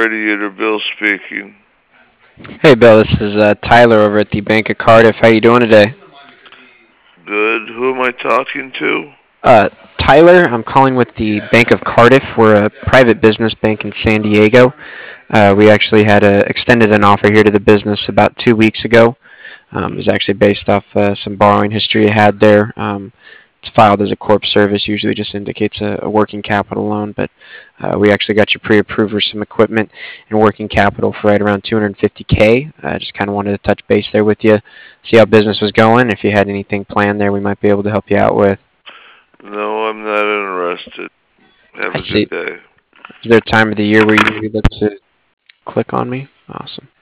Radiator Bill speaking. Hey Bill, this is Tyler over at the Bank of Cardiff. How you doing today? Good. Who am I talking to? Uh, Tyler, I'm calling with the Bank of Cardiff. We're a private business bank in San Diego. We actually had extended an offer here to the business about 2 weeks ago. It was actually based off some borrowing history you had there. It's filed as a corp service. Usually just indicates a working capital loan, but we actually got you pre-approved for some equipment and working capital for right around 250K. Just kind of wanted to touch base there with you, see how business was going. If you had anything planned there, we might be able to help you out with. No, I'm not interested. Have I a good see. day. Is there a time of the year where you usually look to click on me? Awesome.